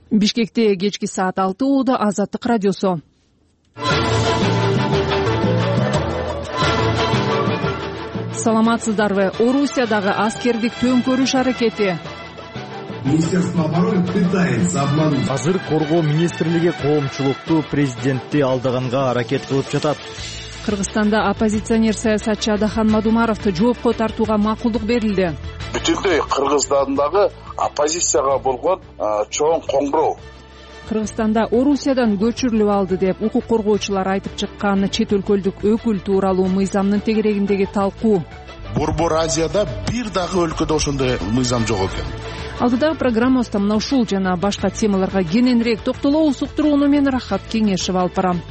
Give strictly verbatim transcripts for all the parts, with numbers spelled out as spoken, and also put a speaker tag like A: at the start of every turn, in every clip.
A: Бишкекте кечки саат алты ууда Азаттык радиосу. Саламатсыздарбы? Орусиядагы аскердик төңкөрүш аракети.
B: Министерство обороны пытается обмануть.
C: Азыр коргоо министрлиги коомчулукту президентти алдаганга аракет кылып жатат.
A: Кыргызстанда оппозиционер саясатчы Адахан Мадумаровду жоопко тартууга макулдук берилди.
D: Бүтүндөй Кыргызстандагы оппозицияга болгон чоң коңгуроо.
A: Кыргызстанда Орусиядан көчүрүлүп алды деп укук коргоочулар айтып чыккан чет өлкөлүк өкүл тууралуу мыйзамдын тегерегиндеги талкуу.
E: Борбор Азияда бир дагы өлкөдө ошондой мыйзам жок экен.
A: Алдыдагы программабызда мына ушул жана башка темаларга кененирээк токтолобуз. Уктурууну мен Рахат Кеңешев алып барам.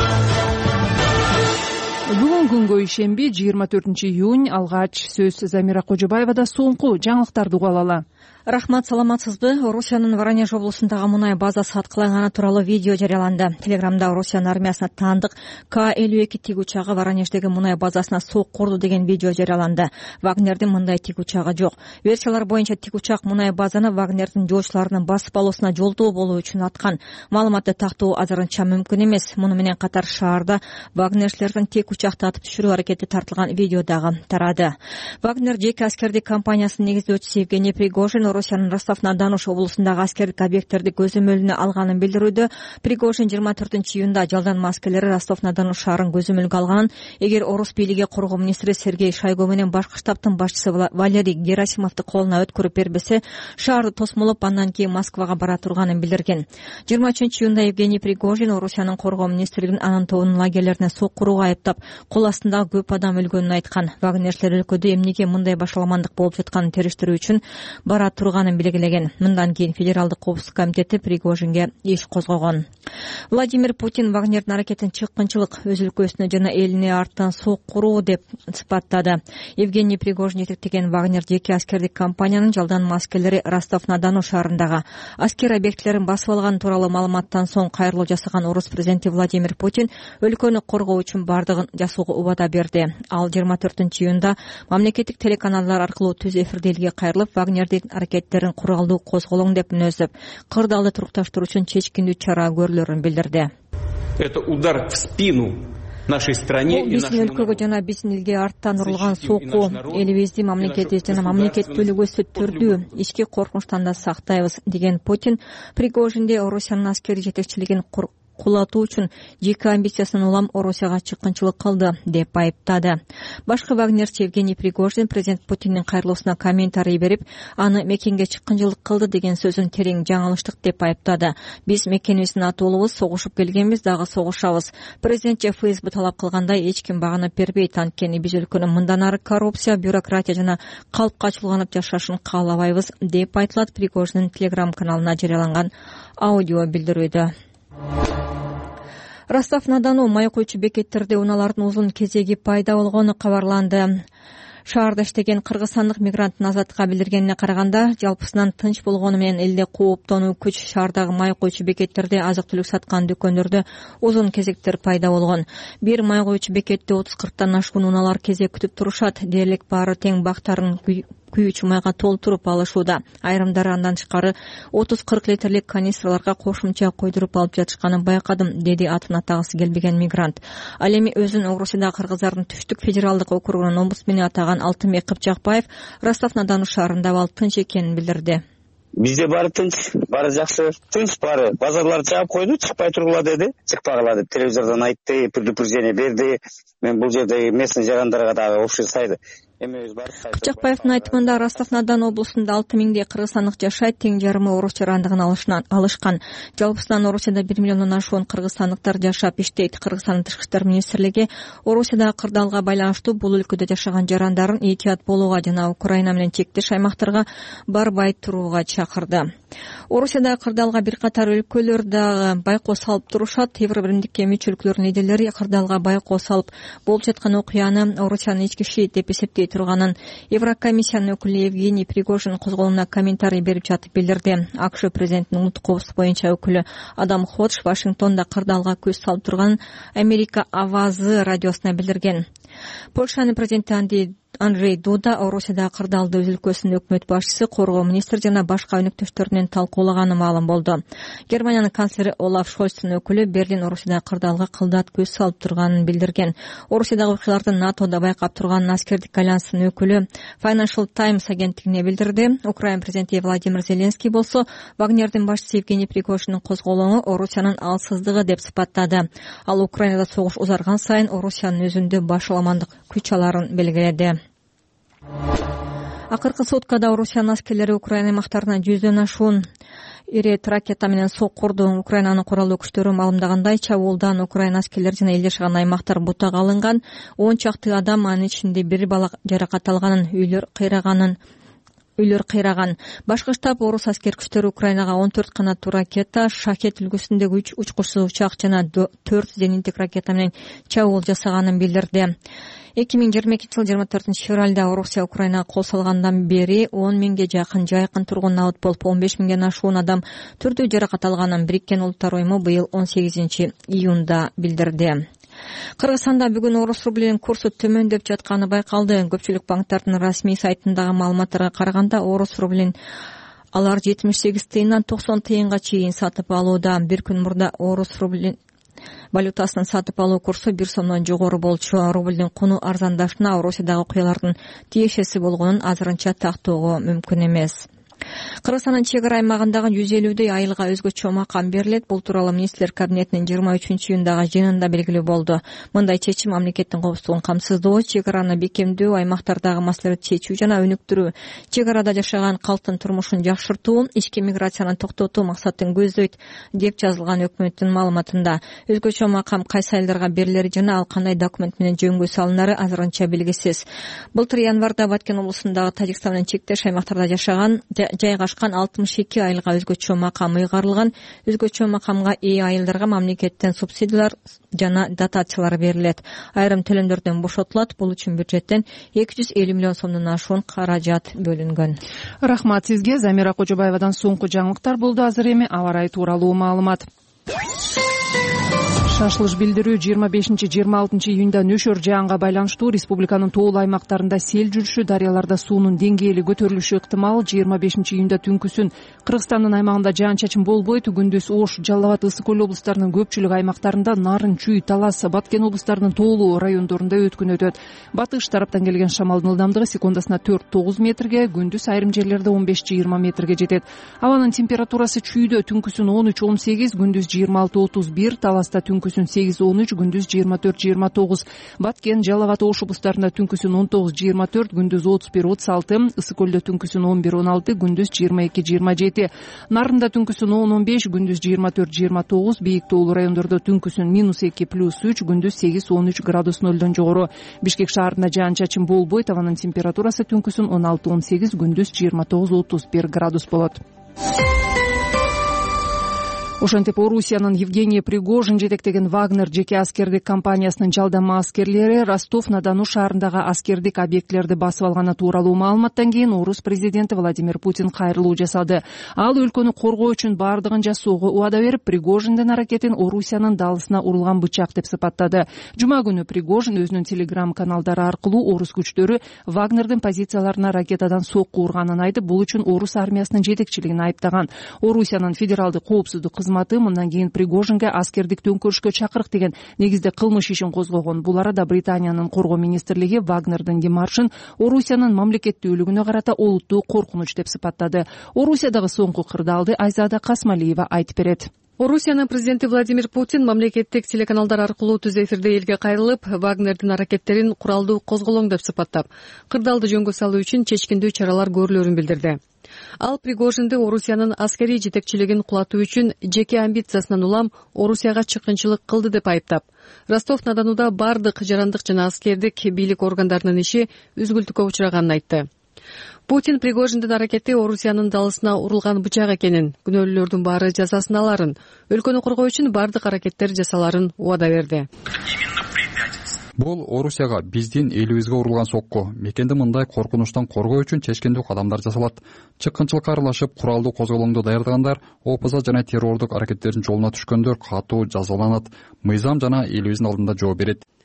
A: Бүгүн күнгө ишемби жыйырма төртүнчү июнь. Алгач сөз Замира Кожобаевада. Соңку жаңылыктарды угуп алалы.
F: Рахмат, саламатсызбы? Орусиянын Воронеж облусундагы мунай базасы аткыланганы тууралуу видео жарыяланды. Телеграмда Орусиянын армиясына таандык К элүү эки тигучагы Воронеждеги мунай базасына сок курду деген видео жарыяланды. Вагнердин мындай тигучагы жок. Версиялар боюнча тигучак мунай базаны Вагнердин жоочуларынын басып алуусуна жолдоо болуу үчүн аткан. Маалыматты тактоо азырынча мүмкүн эмес. Муну менен катар шаарда вагнерчилердин тек учакты атып түшүрүү аракети тартылган видео дагы тарады. Вагнер жеке аскердик компаниясынын негиздөөчүсү Евгений Пригожин Орусиянын Ростов-на-Дону облусундагы аскердик объекттерди көзөмөлүнө алганын билдирүүдө. Пригожин жыйырма төртүнчү июнда жалданма аскерлери Ростов-на-Дону шаарын көзөмөлгө алганын, эгер орус бийлиги коргоо министри Сергей Шойгу менен башкы штабтын башчысы Валерий Герасимовду колуна өткөрүп бербесе, шаарды тосмолоп андан кийин Москвага бара турганын билдирген. жыйырма үчүнчү июнда Евгений Пригожин Орусиянын коргоо министрлигин анын тобунун лагерлерине сок курууга айыптап, кол астындагы көп адам өлгөнүн айткан. Вагнерчилер өлкөдө эмнеге мындай башаламандык болуп жатканын териштирүү үчүн бара турганын белгилеген. Мындан кийин Федералдык коопсуздук комитети Пригожинге иш козгогон. Владимир Путин Вагнердин аракетин чыккынчылык, өз өлкөсүнө жана элине арттан сок куруу деп сыпаттады. Евгений Пригожин жетектеген Вагнер жеке аскердик компаниянын жалданма аскерлери Ростов-на-Дону шаарындагы аскер объектилерин басып алган тууралуу маалыматтан соң кайрылуу жасаган орус президенти Владимир Путин өлкөнү коргоо үчүн бардыгын жасоого убада берди. Ал жыйырма төртүнчү июнда мамлекеттик телеканалдар аркылуу түз эфирде элге кайрылып, Вагнердин аракеттерин куралдуу козголоң деп мүнөздөп, кырдаалды турукташтыруу үчүн чечкиндүү чара көрүлөрүн билдирди.
G: Это удар в спину нашей стране.
F: Бул биздин өлкөгө жана биздин элге арттан урулган сокку, элибизди, мамлекетибизди жана мамлекеттүүлүгү түрдүү ички коркунучтан да сактайбыз деген Путин Пригожинди Орусиянын аскери жетекчилигин кулатуу үчүн жеке амбициясынан улам Орусияга чыккынчылык кылды деп айыптады. Башкы вагнерчи Евгений Пригожин президент Путиндин кайрылуусуна комментарий берип, аны мекенге чыккынчылык кылды деген сөзүн терең жаңылыштык деп айыптады. Биз мекенибиздин атуулубуз, согушуп келгенбиз, дагы согушабыз. Президент ФСБ талап кылгандай эч ким багынып бербейт, анткени биз өлкөнүн мындан ары коррупция, бюрократия жана калпка чулганып жашашын каалабайбыз деп айтылат Пригожиндин Телеграм каналына жарыяланган аудио билдирүүдө. Ростов-на-Дону май куючу бекеттерде унаалардын узун кезеги пайда болгону кабарланды. Шаарда иштеген кыргызстандык мигранттын Азаттыкка билдиргенине караганда, жалпысынан тынч болгону менен элде кооптонуу күч шаардагы май куючу бекеттерде азык-түлүк саткан дүкөндөрдө узун кезектер пайда болгон. Бир май куючу бекетте отуз кырктан ашкан унаалар кезек күтүп турушат. Дээрлик баары тең бактарын күйүүчү майга толтуруп алышууда. Айрымдары андан тышкары отуз кырк литрлик канистраларга кошумча койдуруп алып жатышканын байкадым, деди атын атагысы келбеген мигрант. Ал эми өзүн Орусияда кыргыздардын Түштүк федералдык округунун омбудсмени атаган Алтынбек Кыпчакбаев Ростов-на-Дону шаарында ал тынч экенин билдирди.
H: Бизде баары тынч, баары жакшы, тынч баары. Базарларды жаап койду, чыкпай тургула деди. Чыкпагыла деп телевизордон айтты, предупреждение берди. Мен бул жерде местный жарандарга дагы общий сайды.
F: Кыпчакбаевдин айтымында Ростов-на-Дону облусунда алты миңдей кыргызстандык жашайт, тең жарымы орус жарандыгын алышкан. Жалпысынан Орусияда бир миллиондон ашуун кыргызстандыктар жашап иштейт. Кыргызстандын тышкы иштер министрлиги Орусияда кырдаалга байланыштуу бул өлкөдө жашаган жарандарын этият болууга жана Украина менен чектеш аймактарга барбай турууга чакырды. Орусияда кырдаалга бир катар өлкөлөр дагы байкоо салып турушат. Евробиримдикке мүчө өлкөлөрдүн лидерлери кырдаалга байкоо салып болуп жаткан окуяны Орусиянын ички иши деп эсептейт турганын Еврокомиссиянын өкүлү Евгений Пригожин козголуна комментарий берип жатып билдирди. АКШ президентинин улуттук коопсуздук боюнча өкүлү Адам Ходж Вашингтонда кырдаалга көз салып турганын Америка Авазы радиосуна билдирген. Польшанын президенти Андрей Андрей Дуда Орусиядагы кырдаалды өз өлкөсүнүн өкмөт башчысы, коргоо министри жана башка өнөктөштөрү менен талкуулаганы маалым болду. Германиянын канцлери Олаф Шольцтун өкүлү Берлин Орусиядагы кырдаалга кылдат көз салып турганын билдирген. Орусиядагы окуяларды НАТОда байкап турганын аскердик альянстын өкүлү Financial Times агенттигине билдирди. Украина президенти Владимир Зеленский болсо Вагнердин башчысы Евгений Пригожиндин козголоңу Орусиянын алсыздыгы деп сыпаттады. Ал Украинада согуш узарган сайын Орусиянын өзүндө башаламандык күч аларын белгиледи. Акыркы суткада Орусиянын аскерлери Украина аймактарына жүздөн ашуун ири ракета менен соккурду. Украинанын куралдуу күчтөрү маалымдагандай, чабуулдан Украина аскерлери жана эл жашаган аймактар бутага алынган. он чакты адам, анын ичинде бир бала жаракат алганын, үйлөр кыйраганын үйлөр кыйраган. Башкы штаб орус аскер күчтөрү Украинага он төрт канаттуу ракета, шахет үлгүсүндөгү үч учкучсуз учак жана төрт зениттик ракета менен чабуул жасаганын билдирди. эки миң жыйырма экинчи жыл жыйырма төртүнчү февралда Орусия Украинага кол салгандан бери он миңге жакын жайкын тургун абыт болуп, он беш миңден ашуун адам түрдүү жаракат алганын Бириккен Улуттар уюму быйыл он сегизинчи июнда билдирди. Кыргызстанда бүгүн орус рублинин курсу төмөндөп жатканы байкалды. Көпчүлүк банктардын расмий сайтындагы маалыматтарга караганда, орус рублин алар жетимиш сегиз тыйындан токсон тыйынга чейин сатып алууда. Бир күн мурда орус рублин валютасынын сатып алуу курсу бир сомдон жогору болчу. Рублдин куну арзандашына Орусиядагы окуялардын тиешеси болгонун азырынча тактоого мүмкүн эмес. Кыргызстандын чек ара аймагындагы жүз элүүдөй айылга өзгөчө макам берилет. Бул тууралуу министрлер кабинетинин жыйырма үчүнчү июндагы жыйынында белгилүү болду. Мындай чечим мамлекеттин коопсуздугун камсыздоо, чек араны бекемдөө, аймактардагы маселелерди чечүү жана өнүктүрүү, чек арада жашаган калктын турмушун жакшыртуу, ички миграцияны токтотуу максатын көздөйт деп жазылган өкмөттүн маалыматында. Өзгөчө макам кайсы айылдарга берилери жана ал кандай документ менен жөнгө салынары азырынча белгисиз. Былтыр январда Баткен облусундагы Тажикстан менен чектеш аймактарда жашаган жайгашкан алтымыш эки айылга өзгөчө макам ыйгарылган. Өзгөчө макамга ээ айылдарга мамлекеттен субсидиялар жана дотациялар берилет. Айрым төлөмдөрдөн бошотулат. Бул үчүн бюджеттен эки жүз элүү миллион сомдон ашуун каражат бөлүнгөн.
A: Рахмат сизге. Замира Кожобаевадан соңку жаңылыктар болду. Азыр эми аба ырайы тууралуу маалымат. Шашылыш билдирүү жыйырма бешинчи жыйырма алтынчы июнда нөшөр жаанга байланыштуу республиканын тоолуу аймактарында сел жүрүшү, дарыяларда суунун деңгээли көтөрүлүшү ыктымал. жыйырма бешинчи июнда түнкүсүн Кыргызстандын аймагында жаан-чачын болбойт. Күндүз Ош, Жалал Абад, Ысык Көл облустарынын көпчүлүк аймактарында, Нарын, Чүй, Талас, Баткен облустарынын тоолуу райондорунда өткүн өтөт. Батыш тараптан келген шамалдын ылдамдыгы секундасына төрт тогуз метрге, күндүз айрым жерлерде он беш жыйырма метрге жетет. Абанын температурасы Чүйдө түнкүсүн он үч он сегиз, күндүз жыйырма алты отуз бир, Таласта түнкүсүн сегиз он үч, күндүз жыйырма төрт жыйырма тогуз, Баткен, Жалал Абад, Ош облустарында түнкүсүн он тогуз жыйырма төрт, күндүз отуз бир отуз алты, Ысык Көлдө түнкүсүн он бир он алты, күндүз жыйырма эки жыйырма жети, Нарында түнкүсүн он он беш, күндүз жыйырма төрт жыйырма тогуз, бийик тоолуу райондордо түнкүсүн минус эки плюс үч, күндүз сегиз он үч градус нөлдөн жогору. Бишкек шаарында жаан-чачын болбойт. Абанын температурасы түнкүсүн он алты он сегиз, күндүз жыйырма тогуз отуз бир градус болот. Ошентип Орусиянын Евгений Пригожин жетектеген Вагнер жеке аскердик компаниясынын жалдама аскерлери Ростов-на-Дону шаарындагы аскердик объектилерди басып алганы тууралуу маалыматтан кийин орус президенти Владимир Путин кайрылуу жасады. Ал өлкөнү коргоо үчүн бардыгын жасоого убада берип, Пригожиндин аракетин Орусиянын далысына урулган бычак деп сыпаттады. Жума күнү Пригожин өзүнүн телеграм каналдары аркылуу орус күчтөрү Вагнердин позицияларына ракетадан сокку урганын айтып, бул үчүн орус армиясынын жетекчилигин айыптаган. Орусиянын федералдык коопсуздук мындан кийин Пригожинге аскердик төңкөрүшкө чакырык деген негизде кылмыш ишин козгогон. Бул арада Британиянын коргоо министрлиги Вагнердин демаршын Орусиянын мамлекеттүүлүгүнө карата олуттуу коркунуч деп сыпаттады. Орусиядагы соңку кырдаалды Айзада Касмалиева айтып берет.
I: Орусиянын президенти Владимир Путин мамлекеттик телеканалдар аркылуу түз эфирде элге кайрылып, Вагнердин аракеттерин куралдуу козголоң деп сыпаттап, кырдаалды жөнгө салуу үчүн чечкиндүү чаралар көрүлөрүн билдирди. Ал Пригожинди Орусиянын аскерий жетекчилигин кулатуу үчүн жеке амбициясынан улам Орусияга чыккынчылык кылды деп айыптап, Ростов-на-Донуда бардык жарандык жана аскердик бийлик органдарынын иши үзгүлтүккө учраганын айтты. Путин Пригожиндин аракети Орусиянын далысына урулган бычак экенин, күнөөлүүлөрдүн баары жазасын аларын, өлкөнү коргоо үчүн бардык аракеттер жасаларын убада берди.
J: Бул Орусияга биздин элибизге урулган сокку. Мекенди мындай коркунучтан коргоо үчүн чечкиндүү кадамдар жасалат. Чыккынчылыкка аралашып, куралдуу козголоңду даярдагандар, опоза жана террордук аракеттердин жолуна түшкөндөр катуу жазаланат. Мыйзам жана элибиздин алдында жооп берет.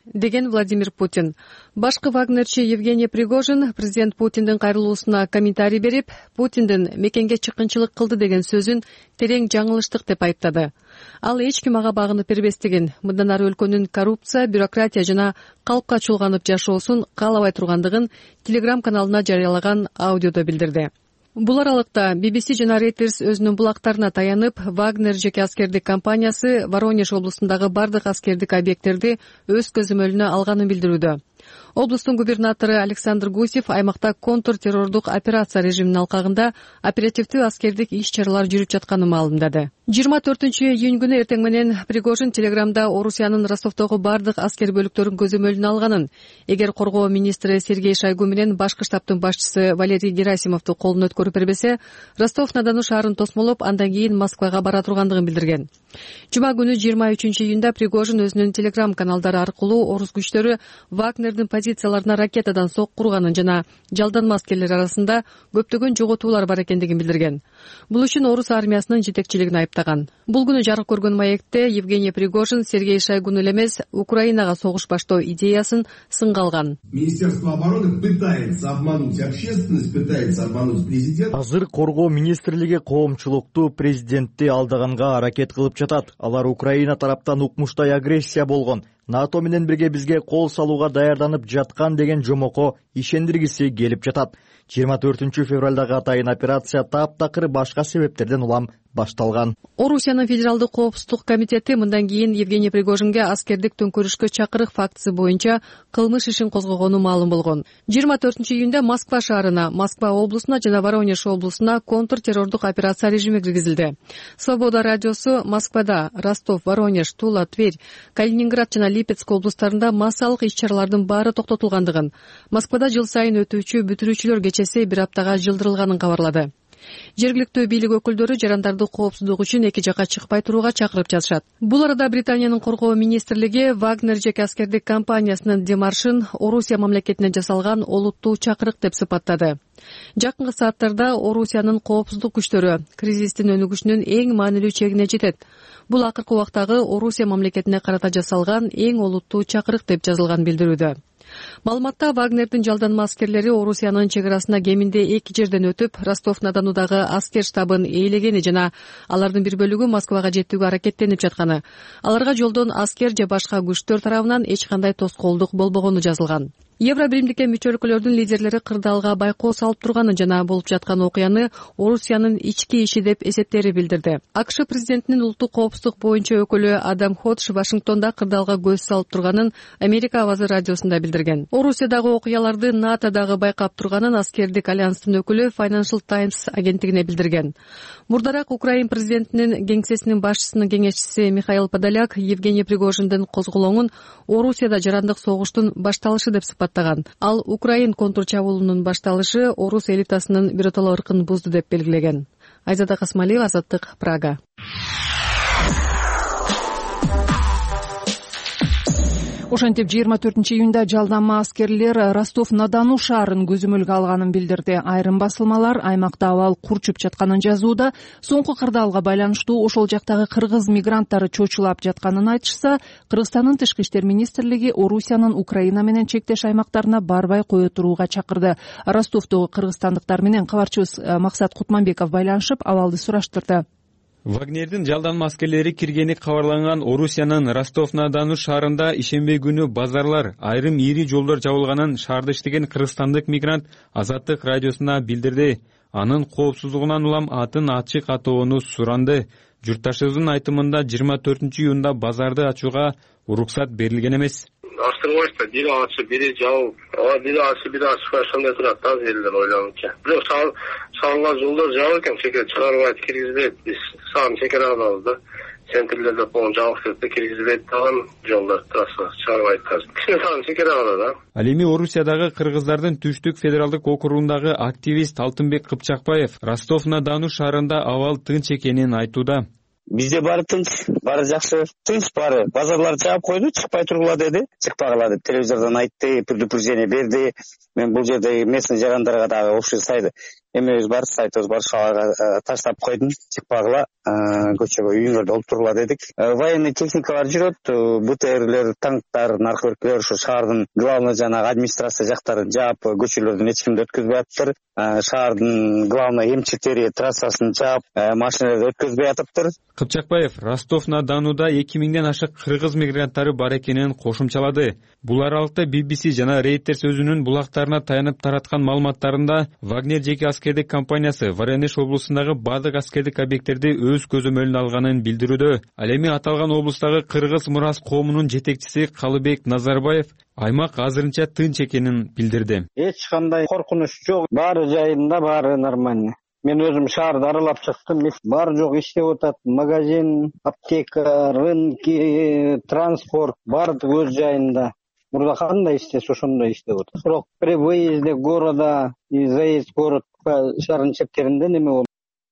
I: деген Владимир Путин. Башкы вагнерчи Евгений Пригожин президент Путиндин кайрылуусуна комментарий берип, Путиндин мекенге чыккынчылык кылды деген сөзүн терең жаңылыштык деп айыптады. Ал эч ким ага багынып бербестигин, мындан ары өлкөнүн коррупция, бюрократия жана калпка чулганып жашоосун каалабай тургандыгын Telegram каналына жарыялаган аудиодо билдирди. Бул аралыкта би би си жана Reuters өзүнүн булактарына таянып, Вагнер жеке аскердик компаниясы Воронеж облусундагы бардык аскердик объекттерди өз көзөмөлүнө алганын билдирүүдө. Облустун губернатору Александр Гусев аймакта контртеррордук операция режиминин алкагында оперативдүү аскердик иш-чаралар жүрүп жатканын маалымдады. жыйырма төртүнчү июнь күнү эртең менен Пригожин Телеграмда Орусиянын Ростовдогу бардык аскер бөлүктөрүн көзөмөлүнө алганын, эгер коргоо министри Сергей Шойгу менен башкы штабтын башчысы Валерий Герасимовду колдон өткөрүп бербесе, Ростов-на-Дону шаарын тосмолоп, андан кийин Москвага бара тургандыгын билдирген. Жума күнү жыйырма үчүнчү июнда Пригожин өзүнүн Telegram каналдары аркылуу орус күчтөрү Вагнердин позицияларына ракетадан сок курганын жана жалданма аскерлер арасында көптөгөн жоготуулар бар экендигин билдирген. Бул үчүн орус армиясынын жетекчилигин айыптаган. Бул күнү жарык көргөн маекте Евгений Пригожин Сергей Шойгуну эле эмес, Украинага согуш баштоо идеясын сынга алган.
B: Министерство обороны пытается обмануть общественность, пытается обмануть президента.
C: Азыр коргоо министрлиги коомчулукту президентти алдаганга аракет кылып жатат. Алар Украина тараптан укмуштай агрессия болгон, НАТО менен бирге бизге кол салууга даярданып жаткан деген жомоко ишендиргиси келип жатат. жыйырма төртүнчү февралдагы атайын операция таптакыр башка себептерден улам башталган. Орусиянын
I: федералдык коопсуздук комитети мындан кийин Евгений Пригожинге аскердик төңкөрүшкө чакырык фактысы боюнча кылмыш ишин козгогону маалым болгон. жыйырма төртүнчү июнда Москва шаарына, Москва облусуна жана Воронеж облусуна контртеррордук операция режими киргизилди. Свобода радиосу Москвада, Ростов, Воронеж, Тула, Тверь, Калининград жана Липецк облустарында массалык иш-чаралардын баары токтотулгандыгын, Москвада жыл сайын өтүүчү бүтүрүүчүлөр кечеси бир аптага жылдырылганын кабарлады. Жергиликтүү бийлик өкүлдөрү жарандарды коопсуздук үчүн эки жакка чыкпай турууга чакырып жатышат. Бул арада Британиянын коргоо министрлиги Вагнер жеке аскердик компаниясынын демаршын Орусия мамлекетинен жасалган олуттуу чакырык деп сыпаттады. Жакынкы сааттарда Орусиянын коопсуздук күчтөрү кризистин өнүгүшүнүн эң маанилүү чегине жетет. Бул акыркы убактагы Орусия мамлекетине карата жасалган эң олуттуу чакырык деп жазылган билдирүүдө. Маалыматта Вагнердин жалданма аскерлери Орусиянын чек арасына кеминде эки жерден өтүп, Ростов-на-Донудагы аскер штабын ээлегени жана алардын бир бөлүгү Москвага жетүүгө аракеттенип жатканы. Аларга жолдон аскер же башка күчтөр тарабынан эч кандай тоскоолдук болбогону жазылган. Евро биримдикке мүчө өлкөлөрдүн лидерлери кырдаалга байкоо салып турганын жана болуп жаткан окуяны Орусиянын ички иши деп эсептери билдирди. АКШ президентинин улуттук коопсуздук боюнча өкүлү Адам Ходж Вашингтонда кырдаалга көз салып турганын Америка авазы радиосунда билдирген. Орусиядагы окуяларды НАТОдагы байкап турганын аскердик альянстын өкүлү Financial Times агенттигине билдирген. Мурдараак Украин президентинин кеңсесинин башчысынын кеңешчиси Михаил Подоляк Евгений Пригожиндин козголоңун Орусияда жарандык согуштун башталышы деп сыпаттаган. Ал Украин контрчабуулунун башталышы орус элитасынын биротоло ыркын бузду деп белгилеген. Айзада Касмалиева, Азаттык, Прага.
A: Ошентип жыйырма төртүнчү июнда жалданма аскерлер Ростов-на-Дону шаарын көзөмөлгө алганын билдирди. Айрым басылмалар аймакта абал курчуп жатканын жазууда. Соңку кырдаалга байланыштуу ошол жактагы кыргыз мигранттары чочулап жатканын айтышса, Кыргызстандын тышкы иштер министрлиги Орусиянын Украина менен чектеш аймактарына барбай кое турууга чакырды. Ростовдогу кыргызстандыктар менен кабарчыбыз Максат Кутманбеков байланышып абалды сураштырды.
G: Вагнердин жалданма аскерлери киргени кабарланган Орусиянын Ростов-на-Дону шаарында ишемби күнү базарлар, айрым ири жолдор жабылганын шаарда иштеген кыргызстандык мигрант Азаттык радиосуна билдирди. Анын коопсуздугунан улам атын ачык атоону суранды. Журтташыбыздын айтымында жыйырма төртүнчү июнда базарды ачууга уруксат берилген эмес.
K: Астырбайсыздар, бири ачып, бири жабып, бири ачып, бири ачпай ошондой турат да элдер ойлонучу. Бирок салынган жолдор жабык экен, чекер чыгарбайт, киргизбейт. Биз саам чекер алабыз да. Центрлерде болгон жабык деп киргизбейт даган жолдор трасса чыгарбайт да. Кичине саам чекер алат да.
G: Ал эми Орусиядагы кыргыздардын Түштүк федералдык округундагы активист Алтынбек Кыпчакбаев Ростов-на-Дону шаарында абал тынч экенин айтууда.
H: Бизде баары тынч, баары жакшы, тынч баары. Базарларды жаап койду, чыкпай тургула деди. Чыкпагыла деп телевизордон айтты, предупреждение берди. Мен бул жерде местный жарандарга дагы ошо сайды эмебиз бар, сайтыбыз бар, шалайга таштап койдум. Чыкпагыла көчөгө үйүңөрдө олтургула дедик. Военный техникалар жүрөт, БТРлер, танктар, наркотикалар ушу шаардын главный жанагы администрация жактарын жаап, көчөлөрдөн эч кимди өткөзбөй атыптыр. Шаардын главный эмчектери трассасын жаап, машиналарды өткөзбөй атыптыр.
G: Кыпчакбаев Ростов-на-Донуда эки миңден ашык кыргыз мигранттары бар экенин кошумчалады. Бул аралыкта би би си жана Reuters өзүнүн булактарына таянып тараткан маалыматтарында Вагнер жеке аскердик компаниясы Воронеж облусундагы бардык аскердик объекттерди өз көзөмөлүнө алганын билдирүүдө. Ал эми аталган облустагы кыргыз мурас коомунун жетекчиси Калыбек Назарбаев аймак азырынча тынч экенин билдирди.
L: Эч кандай коркунуч жок, баары жайында, баары нормально. Мен өзүм шаарды аралап чыктым, баары жок иштеп атат. Магазин, аптека, рынки, транспорт баардыгы өз жайында. Мурда кандай иштесе ошондой иштеп атат. Бирок при выезде города и заезд город шаардын чептеринде неме болду.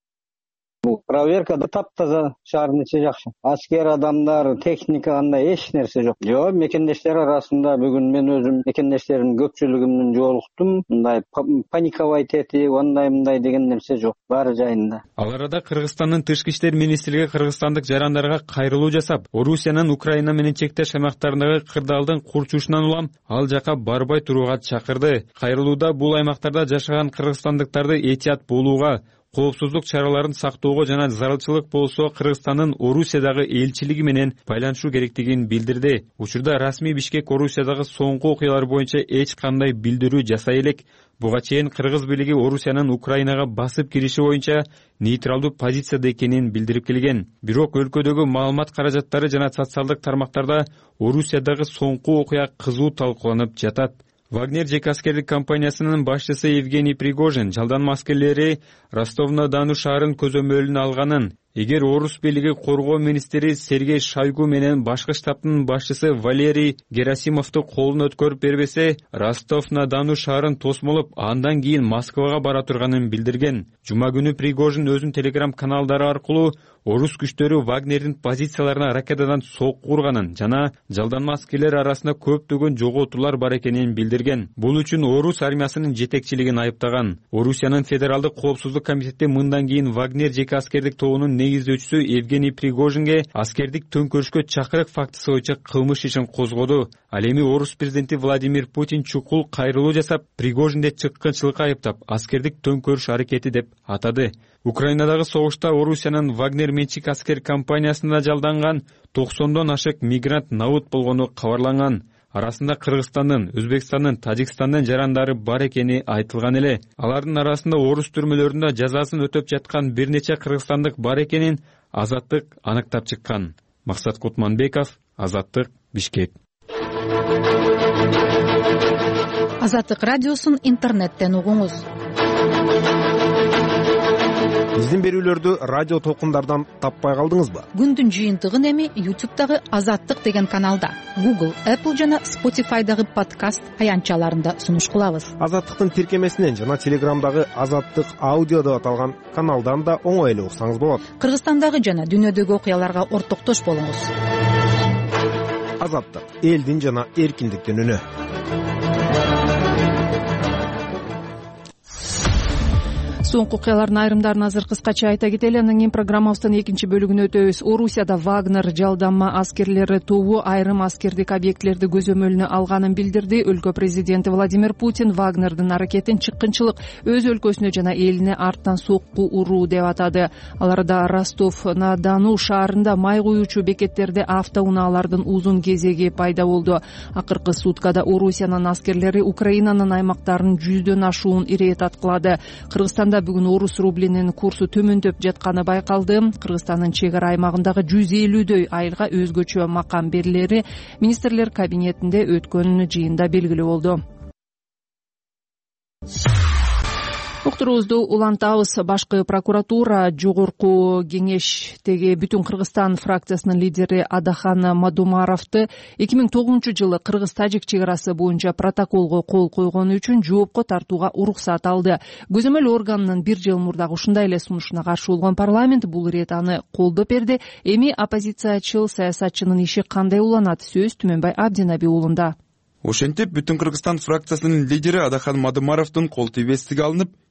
L: Проверка да таптаза, шаардын ичи жакшы. Аскер адамдар, техника кандай эч нерсе жок. Жок, мекендештер арасында бүгүн мен өзүм мекендештердин көпчүлүгү жолуктум. Мындай паниковать этип, андай мындай деген нерсе жок. Баары жайында.
G: Ал арада Кыргызстандын тышкы иштер министрлиги кыргызстандык жарандарга кайрылуу жасап, Орусиянын Украина менен чектеш аймактарындагы кырдаалдын курчушунан улам ал жака барбай турууга чакырды. Кайрылууда бул аймактарда жашаган кыргызстандыктарды этият болууга, коопсуздук чараларын сактоого жана зарылчылык болсо Кыргызстандын Орусиядагы элчилиги менен байланышуу керектигин билдирди. Учурда расмий Бишкек Орусиядагы соңку окуялар боюнча эч кандай билдирүү жасай элек. Буга чейин кыргыз бийлиги Орусиянын Украинага басып кириши боюнча нейтралдуу позицияда экенин билдирип келген. Бирок өлкөдөгү маалымат каражаттары жана социалдык тармактарда Орусиядагы соңку окуя кызуу талкууланып жатат. Вагнер жеке аскердик компаниясынын башчысы Евгений Пригожин жалданма аскерлери Ростов-на-Дону шаарын көзөмөлүнө алганын, эгер орус бийлиги коргоо министри Сергей Шойгу менен башкы штабтын башчысы Валерий Герасимовду колуна өткөрүп бербесе, Ростов-на-Дону шаарын тосмолоп, андан кийин Москвага бара турганын билдирген. Жума күнү Пригожин өзүнүн телеграм каналдары аркылуу орус күчтөрү Вагнердин позицияларына ракетадан сокку урганын жана жалданма аскерлер арасында көптөгөн жоготуулар бар экенин билдирген. Бул үчүн орус армиясынын жетекчилигин айыптаган. Орусиянын федералдык коопсуздук комитети мындан кийин Вагнер жеке аскердик тобунун негиздөөчүсү Евгений Пригожинге аскердик төңкөрүшкө чакырык фактысы боюнча кылмыш ишин козгоду. Ал эми орус президенти Владимир Путин чукул кайрылуу жасап, Пригожинди чыккынчылыкка айыптап, аскердик төңкөрүш аракети деп атады. Украинадагы согушта Орусиянын Вагнер менчик аскер компаниясында жалданган токсондон ашык мигрант набыт болгону кабарланган. Арасында Кыргызстандын, Өзбекстандын, Тажикстандын жарандары бар экени айтылган эле. Алардын арасында орус түрмөлөрүндө жазасын өтөп жаткан бир нече кыргызстандык бар экенин Азаттык аныктап чыккан. Максат Кутманбеков, Азаттык, Бишкек.
M: Азаттык радиосун интернеттен угуңуз.
N: Биздин берүүлөрдү радио толкундардан таппай калдыңызбы?
M: Күндүн жыйынтыгын эми YouTube'дагы Азаттык деген каналда, Google, Apple жана Spotify'дагы подкаст аянтчаларында сунуш кылабыз.
N: Азаттыктын тиркемесинен жана Телеграмдагы Азаттык аудио деп аталган каналдан да оңой эле уксаңыз болот.
M: Кыргызстандагы жана дүйнөдөгү окуяларга ортоктош болуңуз.
N: Азаттык — элдин жана эркиндиктин үнү.
A: Соңку окуялардын айрымдарын азыр кыскача айта кетели. Андан кийин программабыздын экинчи бөлүгүнө өтөбүз. Орусияда Вагнер жалданма аскерлери тобу айрым аскердик объектилерди көзөмөлүнө алганын билдирди. Өлкө президенти Владимир Путин Вагнердин аракетин чыккынчылык, өз өлкөсүнө жана элине арттан сокку уруу деп атады. Аларда Ростов-на-Дону шаарында май куюучу бекеттерде автоунаалардын узун кезеги пайда болду. Акыркы суткада Орусиянын аскерлери Украинанын аймактарын жүздөн ашуун ирет аткылады. Кыргызстанда бүгүн орус рублинин курсу төмөндөп жатканы байкалды. Кыргызстандын чек ара аймагындагы жүз элүүдөй айылга өзгөчө макам берилери министрлер кабинетинде өткөн жыйында белгилүү болду. Уктуруубузду улантабыз. Башкы прокуратура жогорку кеңештеги Бүтүн Кыргызстан фракциясынын лидери Адахан Мадумаровду эки миң тогузунчу жылы Кыргыз-Тажик чек арасы боюнча протоколго кол койгону үчүн жоопко тартууга уруксат алды. Көзөмөл органынын бир жыл мурдагы ушундай эле сунушуна каршы болгон парламент бул ирет аны колдоп берди. Эми оппозициячыл саясатчынын иши кандай уланат? Сөз Түмөнбай Абдинаби уулунда.
O: Ошентип Бүтүн Кыргызстан фракциясынын лидери Адахан Мадумаровдун кол тийбестиги алынып,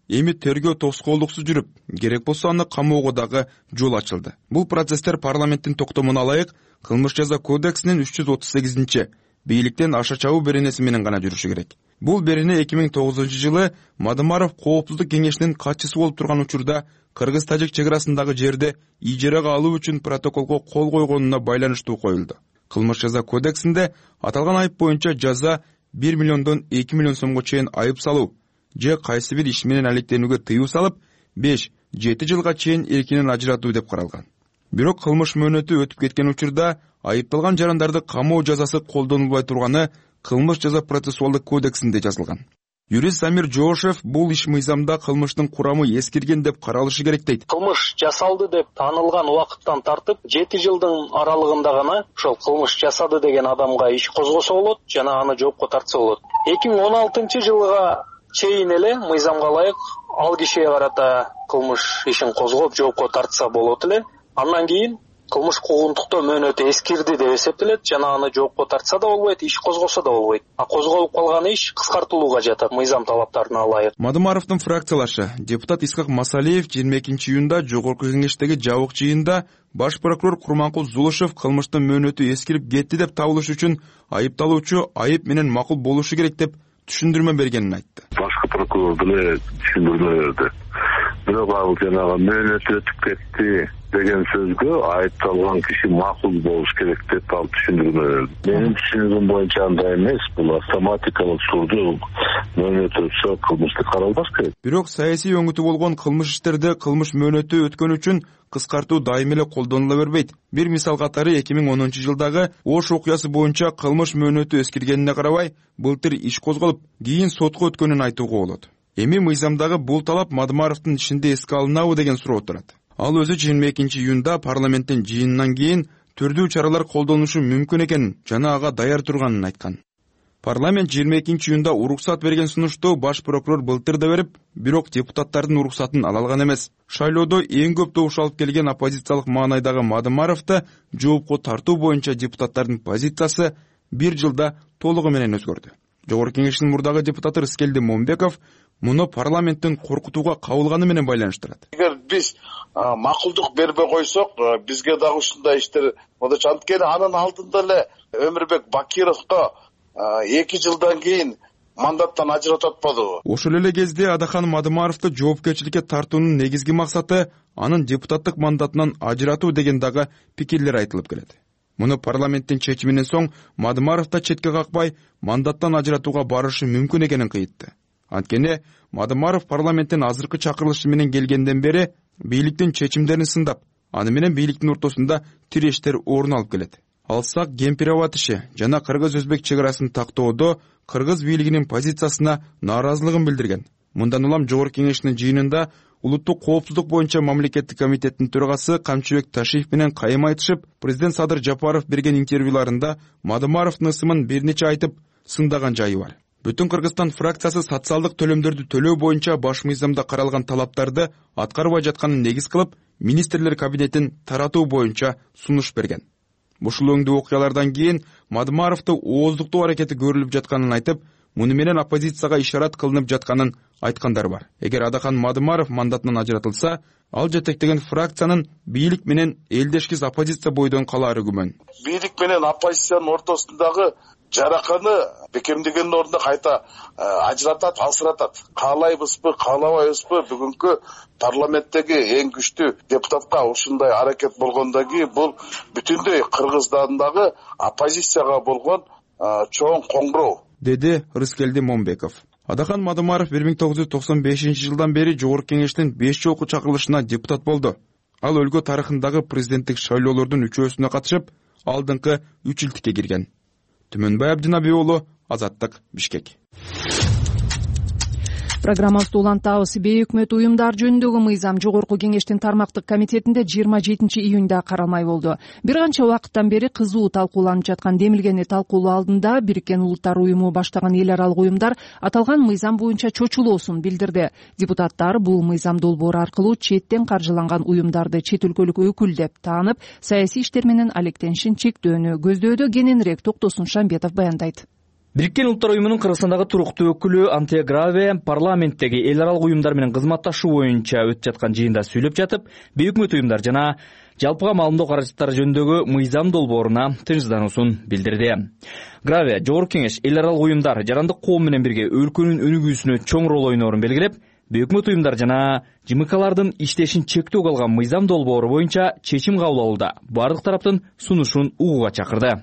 O: эми тергөө тоскоолдуксуз жүрүп, керек болсо аны камоого дагы жол ачылды. Бул процесстер парламенттин токтомуна ылайык кылмыш жаза кодексинин үч жүз отуз сегизинчи бийликтен аша чабуу беренеси менен гана жүрүшү керек. Бул берене эки миң тогузунчу жылы Мадымаров Коопсуздук кеңешинин катчысы болуп турган учурда кыргыз-тажик чек арасындагы жерди ижарага алуу үчүн протоколго кол койгонуна байланыштуу коюлду. Кылмыш жаза кодексинде аталган айып боюнча жаза бир миллиондон эки миллион сомго чейин айып салуу же кайсы бир иш менен алектенүүгө тыюу салып, беш жети жылга чейин эркинен ажыратуу деп каралган. Бирок кылмыш мөөнөтү өтүп кеткен учурда айыпталган жарандарды камоо жазасы колдонулбай турганы кылмыш жаза процессуалдык кодексинде жазылган. Юрист Самир Жоошев бул иш мыйзамда кылмыштын курамы эскирген деп каралышы керек дейт.
P: Кылмыш жасалды деп таанылган убакыттан тартып жети жылдын аралыгында гана ошол кылмыш жасады деген адамга иш козгосо болот жана аны жоопко тартса болот. эки миң он алтынчы жылга чейин эле мыйзамга ылайык ал кишиге карата кылмыш ишин козгоп жоопко тартса болот эле. Андан кийин кылмыш куугунтуктоо мөөнөтү эскирди деп эсептелет жана аны жоопко тартса да болбойт, иш козгосо да болбойт. А козголуп калган иш кыскартылууга жатат мыйзам талаптарына ылайык.
O: Мадымаровдун фракциялашы депутат Исхак Масалиев жыйырма экинчи июнда жогорку кеңештеги жабык жыйында баш прокурор Курманкул Зулушев кылмыштын мөөнөтү эскирип кетти деп табылыш үчүн айыпталуучу айып менен макул болушу керек деп түшүндүрмө бергенин айтты.
Q: Башкы прокурор деле түшүндүрмө берди. Бирок ал жанагы мөөнөтү өтүп кетти деген сөзгө айыпталган киши макул болуш керек деп ал түшүндүрмө берди. Менин түшүнүгүм боюнча андай эмес, бул автоматикалык түрдө мөөнөт өтсө кылмышты каралбаш керек.
O: Бирок саясий өңүтү болгон кылмыш иштерде кылмыш мөөнөтү өткөн үчүн кыскартуу дайым эле колдонула бербейт. Бир мисал катары эки миң онунчу жылдагы Ош окуясы боюнча кылмыш мөөнөтү эскиргенине карабай, былтыр иш козголуп, кийин сотко өткөнүн айтууга болот. Эми мыйзамдагы бул талап Мадымаровдун ишинде эске алынабы деген суроо турат. Ал өзү жыйырма экинчи июнда парламенттин жыйынынан кийин түрдүү чаралар колдонушу мүмкүн экенин жана ага даяр турганын айткан. Парламент жыйырма экинчи июнда уруксат берген сунушту баш прокурор былтыр да берип, бирок депутаттардын уруксатын ала алган эмес. Шайлоодо эң көп добуш алып келген оппозициялык маанайдагы Мадымаровду жоопко тартуу боюнча депутаттардын позициясы бир жылда толугу менен өзгөрдү. Жогорку кеңештин мурдагы депутаты Рыскелди Момбеков муну парламенттин коркутууга кабылганы менен байланыштырат.
D: Эгер биз макулдук бербей койсок, бизге дагы ушундай иштер болот. Анткени анын алдында эле Өмүрбек Бакировго эки жылдан кийин мандаттан ажыратып атпадыбы?
O: Ошол эле кезде Адахан Мадымаровду жоопкерчиликке тартуунун негизги максаты анын депутаттык мандатынан ажыратуу деген дагы пикирлер айтылып келет. Муну парламенттин чечиминен соң Мадымаров да четке какпай мандаттан ажыратууга барышы мүмкүн экенин кыйтты. Анткени Мадымаров парламенттин азыркы чакырылышы менен келгенден бери бийликтин чечимдерин сындап, аны менен бийликтин ортосунда тирештер орун алып келет. Алсак Кемпирова иши жана кыргыз-өзбек чек арасын тактоодо кыргыз бийлигинин позициясына нааразылыгын билдирген. Мындан улам жогорку кеңештин жыйынында улуттук коопсуздук боюнча мамлекеттик комитеттин төрагасы Камчыбек Ташиев менен кайым айтышып, президент Садыр Жапаров берген интервьюларында Мадымаровдун ысымын бир нече айтып сындаган жайы бар. Бүтүн Кыргызстан фракциясы социалдык төлөмдөрдү төлөө боюнча баш мыйзамда каралган талаптарды аткарбай жатканын негиз кылып, министрлер кабинетин таратуу боюнча сунуш берген. Ушул өңдүү окуялардан кийин Мадымаровду ооздуктоо аракети көрүлүп жатканын айтып, муну менен оппозицияга ишарат кылынып жатканын айткандар бар. Эгер Адахан Мадымаров мандатынан ажыратылса, ал жетектеген фракциянын бийлик менен элдешкиз оппозиция бойдон калаары күмөн.
D: Бийлик менен оппозициянын ортосундагы жараканы бекемдегендин ордуна кайта ажыратат, алсыратат. Каалайбызбы, каалабайбызбы, бүгүнкү парламенттеги эң күчтүү депутатка ушундай аракет болгондон кийин бул бүтүндөй Кыргызстандагы оппозицияга болгон чоң коңгуроо,
O: деди Рыскелди Момбеков. Адахан Мадымаров бир миң тогуз жүз токсон бешинчи жылдан бери жогорку кеңештин беш жолку чакырылышына депутат болду. Ал өлкө тарыхындагы президенттик шайлоолордун үчөөсүнө катышып, алдыңкы үч илтикке кирген. Түмөнбай Абдинаби уулу, Азаттык, Бишкек.
A: Программабызды улантабыз. Бейөкмөт уюмдар жөнүндөгү мыйзам жогорку кеңештин тармактык комитетинде жыйырма жетинчи июнда каралмай болду. Бир канча убакыттан бери кызуу талкууланып жаткан демилгени талкуулоо алдында Бириккен Улуттар уюму баштаган эл аралык уюмдар аталган мыйзам боюнча чочулоосун билдирди. Депутаттар бул мыйзам долбоору аркылуу четтен каржыланган уюмдарды чет өлкөлүк өкүл деп таанып, саясий иштер менен алектенишин чектөөнү көздөдө. Кененирээк токтосун Шамбетов баяндайт.
R: Бириккен Улуттар уюмунун Кыргызстандагы туруктуу өкүлү Антия Граве парламенттеги эл аралык уюмдар менен кызматташуу боюнча өтүп жаткан жыйында сүйлөп жатып, бейөкмөт уюмдар жана жалпыга маалымдоо каражаттары жөнүндөгү мыйзам долбооруна тынчсыздануусун билдирди. Граве Жогорку Кеңеш эл аралык уюмдар жарандык коом менен бирге өлкөнүн өнүгүүсүнө чоң роль ойноорун белгилеп, бейөкмөт уюмдар жана ЖМКлардын иштешин чектөөгө алган мыйзам долбоору боюнча чечим кабыл алууда бардык тараптын сунушун угууга чакырды.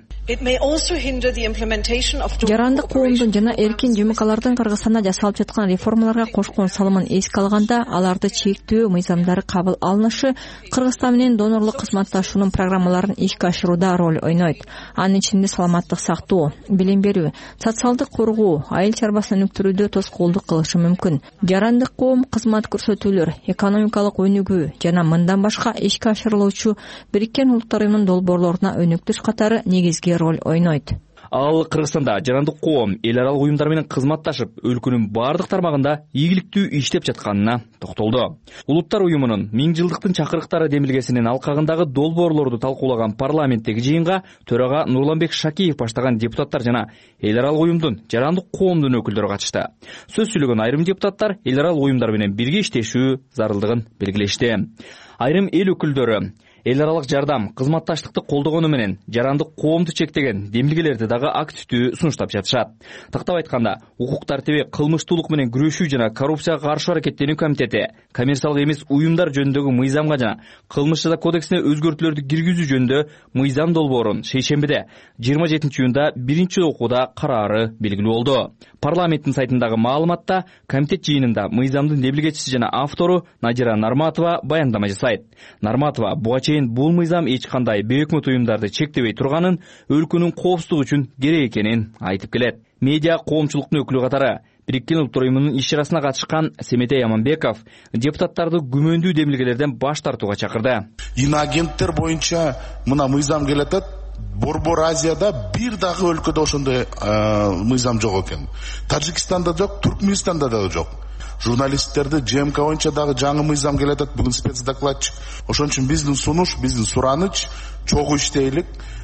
F: Жарандык коомдун жана эркин ЖМКлардын Кыргызстанда жасалып жаткан реформаларга кошкон салымын эске алганда, аларды чектөө мыйзамдары кабыл алынышы Кыргызстан менен донорлук кызматташуунун программаларын ишке ашырууда роль ойнойт. Анын ичинде саламаттык сактоо, билим берүү, социалдык коргоо, айыл чарбасын өнүктүрүүдө тоскоолдук кылышы мүмкүн. Жарандык коом кызмат көрсөтүүлөр, экономикалык өнүгүү жана мындан башка ишке ашырылуучу Бириккен Улуттар уюмунун долбоорлоруна өнүктүрүш катары негизги роль ойнойт.
R: Ал Кыргызстанда жарандык коом эл аралык уюмдар менен кызматташып, өлкөнүн бардык тармагында ийгиликтүү иштеп жатканына токтолду. Улуттар уюмунун миң жылдыктын чакырыктары демилгесинин алкагындагы долбоорлорду талкуулаган парламенттеги жыйынга төрага Нурланбек Шакиев баштаган депутаттар жана эл аралык уюмдун жарандык коомдун өкүлдөрү катышты. Сөз сүйлөгөн айрым депутаттар эл аралык уюмдар менен бирге иштешүү зарылдыгын белгилешти. Айрым эл өкүлдөрү эл аралык жардам, кызматташтыкты колдогону менен жарандык коомду чектеген демилгелерди дагы активдүү сунуштап жатышат. Тактап айтканда, укук тартиби, кылмыштуулук менен күрөшүү жана коррупцияга каршы аракеттенүү комитети коммерциялык эмес уюмдар жөнүндөгү мыйзамга жана кылмыш жаза кодексине өзгөртүүлөрдү киргизүү жөнүндө мыйзам долбоорун шейшембиде жыйырма жетинчи июнда биринчи окууда караары белгилүү болду. Парламенттин сайтындагы маалыматта комитет жыйынында мыйзамдын демилгечиси жана автору Надира Нарматова баяндама жасайт. Нарматова буга чейин бул мыйзам эч кандай бейөкмөт уюмдарды чектебей турганын, өлкөнүн коопсуздугу үчүн керек экенин айтып келет. Медиа коомчулуктун өкүлү катары Бириккен Улуттар уюмунун иш чарасына катышкан Семетей Аманбеков депутаттарды күмөндүү демилгелерден баш тартууга чакырды.
E: Иноагенттер боюнча мына мыйзам келатат. Борбор Азияда бир дагы өлкөдө ошондой мыйзам жок экен. Тажикстанда жок, Туркменистанда да жок. Журналисттерди ЖМК боюнча дагы жаңы мыйзам келатат. Бүгүн спецдокладчик. Ошон үчүн биздин сунуш, биздин сураныч чогуу иштейлик.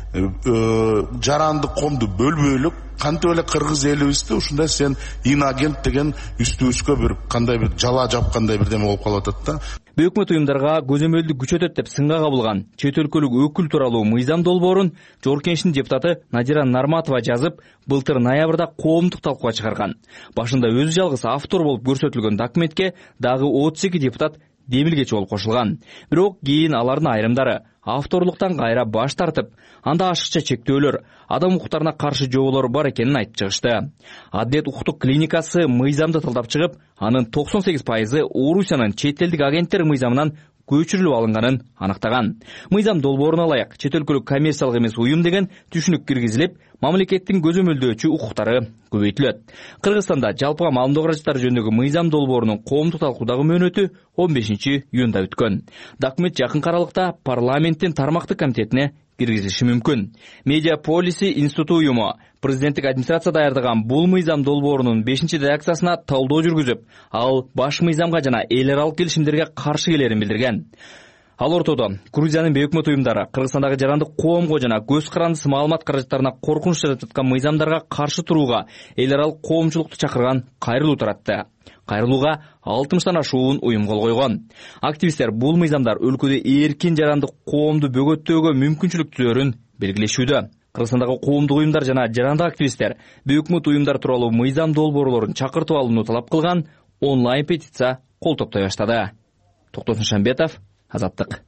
E: Жарандык коомду бөлбөйлүк, кантип эле кыргыз элибизди ушундай сен иноагент деген үстүбүзгө бир кандай бир жала жапкандай бирдеме болуп калып атат да.
R: Бейөкмөт уюмдарга көзөмөлдү күчөтөт деп сынга кабылган чет өлкөлүк өкүл тууралуу мыйзам долбоорун Жогорку Кеңештин депутаты Надира Нарматова жазып, былтыр ноябрда коомдук талкууга чыгарган. Башында өзү жалгыз автор болуп көрсөтүлгөн документке дагы отуз эки депутат демилгечи болуп кошулган. Бирок кийин алардын айрымдары авторлуктан кайра баш тартып, анда ашыкча чектөөлөр, адам укуктарына каршы жоболор бар экенин айтып чыгышты. Адилет укуктук клиникасы мыйзамды тилдап чыгып, анын токсон сегиз пайызы Орусиянын чет элдик агенттер мыйзамынан көчүрүлүп алынганын аныктаган. Мыйзам долбооруна ылайык чет өлкөлүк коммерциялык эмес уюм деген түшүнүк киргизилип, мамлекеттин көзөмөлдөөчү укуктары көбөйтүлөт. Кыргызстанда жалпыга маалымдоо каражаттары жөнүндөгү мыйзам долбоорунун коомдук талкуудагы мөөнөтү он бешинчи июнда өткөн. Документ жакынкы аралыкта парламенттин тармактык комитетине киргизилиши мүмкүн. Медиа Policy институту уюму президенттик администрация даярдаган бул мыйзам долбоорунун бешинчи редакциясына талдоо жүргүзүп, ал баш мыйзамга жана эл аралык келишимдерге каршы келерин билдирген. Ал ортодо Грузиянын бейөкмөт уюмдары Кыргызстандагы жарандык коомго жана көз карандысыз маалымат каражаттарына коркунуч жаратып жаткан мыйзамдарга каршы турууга эл аралык коомчулукту чакырган кайрылуу таратты. Кайрылууга алтымыштан ашуун уюм кол койгон. Активисттер бул мыйзамдар өлкөдө эркин жарандык коомду бөгөттөөгө мүмкүнчүлүк түзөрүн белгилешүүдө. Кыргызстандагы коомдук уюмдар жана жарандык активисттер бейөкмөт уюмдар тууралуу мыйзам долбоорлорун чакыртып алууну талап кылган онлайн петиция кол топтой баштады. Токтосун Шамбетов, Азаттык.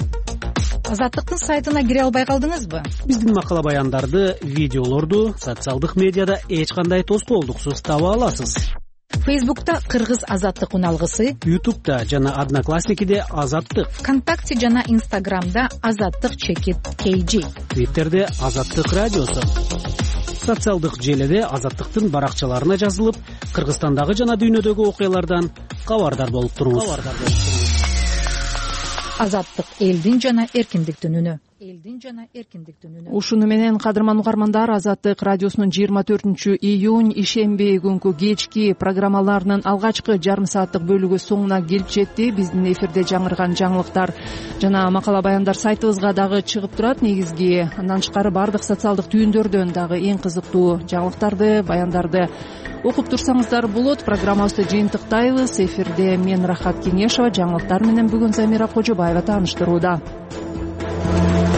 M: Азаттыктын сайтына кире албай калдыңызбы?
S: Биздин макала баяндарды, видеолорду социалдык медиада эч кандай тоскоолдуксуз таба аласыз.
M: Фейсбукта Кыргыз Азаттык уналгысы,
S: Ютубта жана Одноклассникиде Азаттык,
M: ВКонтакте жана Инстаграмда Азаттык чекит кей джи,
S: Твиттерде Азаттык радиосу. Социалдык желеде Азаттыктын баракчаларына жазылып, Кыргызстандагы жана дүйнөдөгү окуялардан кабардар болуп туруңуз.
M: Азаттык элдин жана эркиндиктин үнү. элдин жана эркиндиктин үнү.
A: Ушуну менен кадырман угармандар, Азаттык радиосунун жыйырма төртүнчү июнь ишемби күнкү кечки программаларынын алгачкы жарым сааттык бөлүгү соңуна келип жетти. Биздин эфирде жаңырган жаңылыктар жана макала баяндар сайтыбызга дагы чыгып турат. Негизги андан тышкары бардык социалдык түйүндөрдөн дагы эң кызыктуу жаңылыктарды, баяндарды окуп турсаңыздар болот. Программабызды жыйынтыктайбыз. Эфирде мен Рахат Кеңешова, жаңылыктар менен бүгүн Замира Кожобаева тааныштырууда.